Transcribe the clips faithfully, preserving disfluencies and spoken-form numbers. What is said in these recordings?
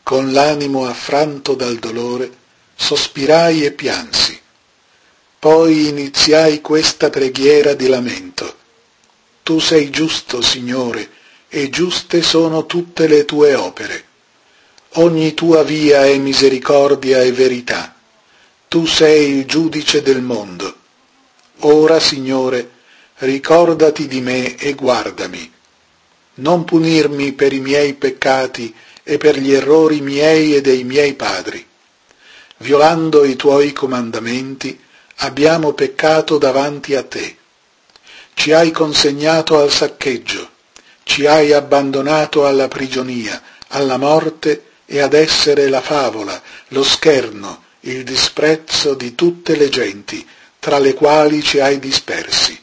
con l'animo affranto dal dolore, sospirai e piansi. Poi iniziai questa preghiera di lamento. Tu sei giusto, Signore, e giuste sono tutte le tue opere. Ogni tua via è misericordia e verità. Tu sei il giudice del mondo. Ora, Signore, ricordati di me e guardami. Non punirmi per i miei peccati e per gli errori miei e dei miei padri. Violando i tuoi comandamenti, abbiamo peccato davanti a te. Ci hai consegnato al saccheggio, ci hai abbandonato alla prigionia, alla morte e ad essere la favola, lo scherno, il disprezzo di tutte le genti, tra le quali ci hai dispersi.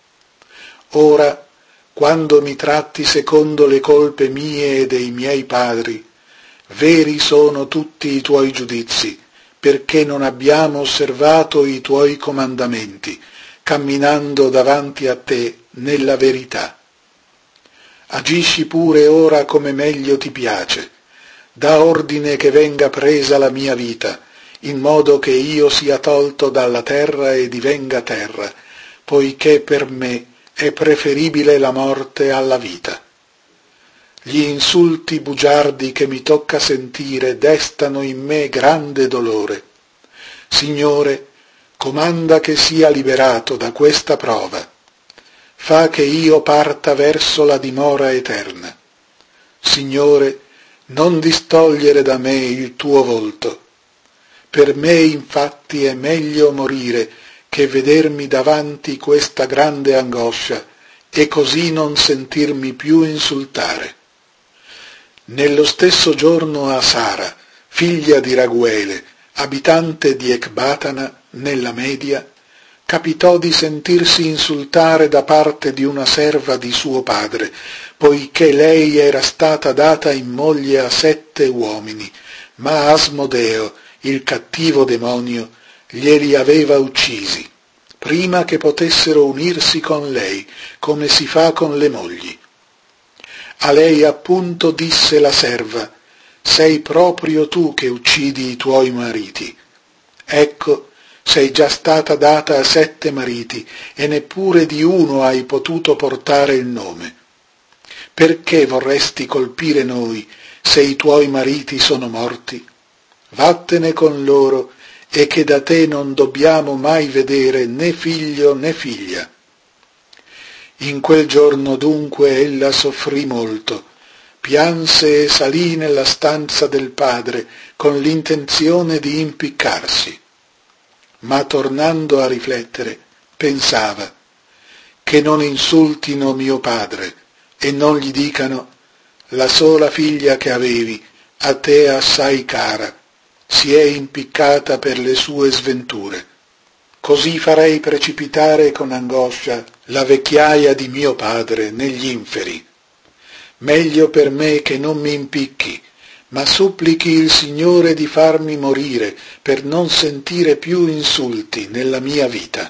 Ora, quando mi tratti secondo le colpe mie e dei miei padri, veri sono tutti i tuoi giudizi, perché non abbiamo osservato i tuoi comandamenti, camminando davanti a te nella verità. Agisci pure ora come meglio ti piace, da ordine che venga presa la mia vita, in modo che io sia tolto dalla terra e divenga terra, poiché per me è preferibile la morte alla vita. Gli insulti bugiardi che mi tocca sentire destano in me grande dolore. Signore, comanda che sia liberato da questa prova. Fa che io parta verso la dimora eterna. Signore, non distogliere da me il tuo volto. Per me infatti è meglio morire che vedermi davanti questa grande angoscia e così non sentirmi più insultare. Nello stesso giorno a Sara, figlia di Raguele, abitante di Ecbatana, nella Media, capitò di sentirsi insultare da parte di una serva di suo padre, poiché lei era stata data in moglie a sette uomini, ma Asmodeo, il cattivo demonio, glieli aveva uccisi, prima che potessero unirsi con lei, come si fa con le mogli. A lei appunto disse la serva: sei proprio tu che uccidi i tuoi mariti. Ecco, sei già stata data a sette mariti e neppure di uno hai potuto portare il nome. Perché vorresti colpire noi se i tuoi mariti sono morti? Vattene con loro e che da te non dobbiamo mai vedere né figlio né figlia. In quel giorno dunque ella soffrì molto, pianse e salì nella stanza del padre con l'intenzione di impiccarsi. Ma tornando a riflettere, pensava: che non insultino mio padre e non gli dicano: la sola figlia che avevi, a te assai cara, si è impiccata per le sue sventure. Così farei precipitare con angoscia la vecchiaia di mio padre negli inferi. Meglio per me che non mi impicchi, ma supplichi il Signore di farmi morire per non sentire più insulti nella mia vita.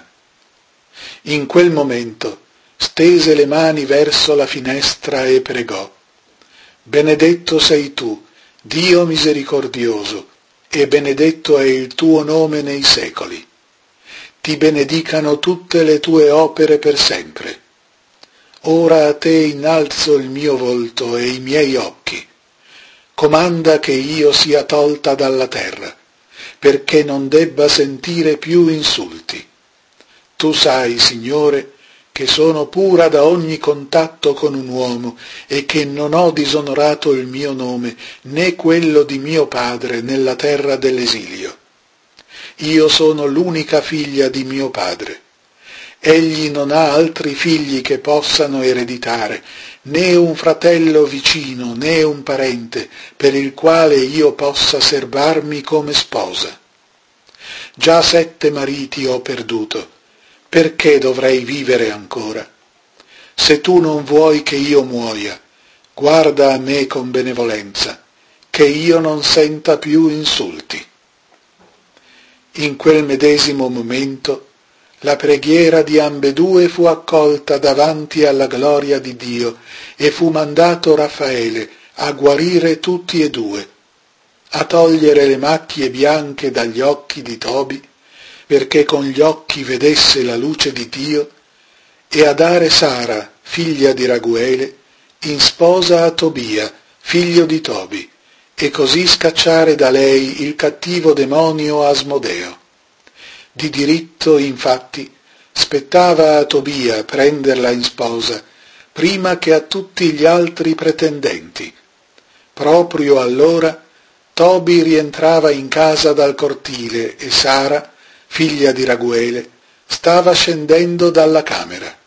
In quel momento stese le mani verso la finestra e pregò: benedetto sei tu, Dio misericordioso, e benedetto è il tuo nome nei secoli. Ti benedicano tutte le tue opere per sempre. Ora a te innalzo il mio volto e i miei occhi. Comanda che io sia tolta dalla terra, perché non debba sentire più insulti. Tu sai, Signore, che sono pura da ogni contatto con un uomo e che non ho disonorato il mio nome né quello di mio padre nella terra dell'esilio. Io sono l'unica figlia di mio padre. Egli non ha altri figli che possano ereditare, né un fratello vicino, né un parente, per il quale io possa serbarmi come sposa. Già sette mariti ho perduto, perché dovrei vivere ancora? Se tu non vuoi che io muoia, guarda a me con benevolenza, che io non senta più insulti. In quel medesimo momento la preghiera di ambedue fu accolta davanti alla gloria di Dio e fu mandato Raffaele a guarire tutti e due. a togliere le macchie bianche dagli occhi di Tobi, perché con gli occhi vedesse la luce di Dio, e a dare Sara, figlia di Raguele, in sposa a Tobia, figlio di Tobi, e così scacciare da lei il cattivo demonio Asmodeo. Di diritto, infatti, spettava a Tobia prenderla in sposa, prima che a tutti gli altri pretendenti. Proprio allora Tobi rientrava in casa dal cortile e Sara, figlia di Raguele, stava scendendo dalla camera.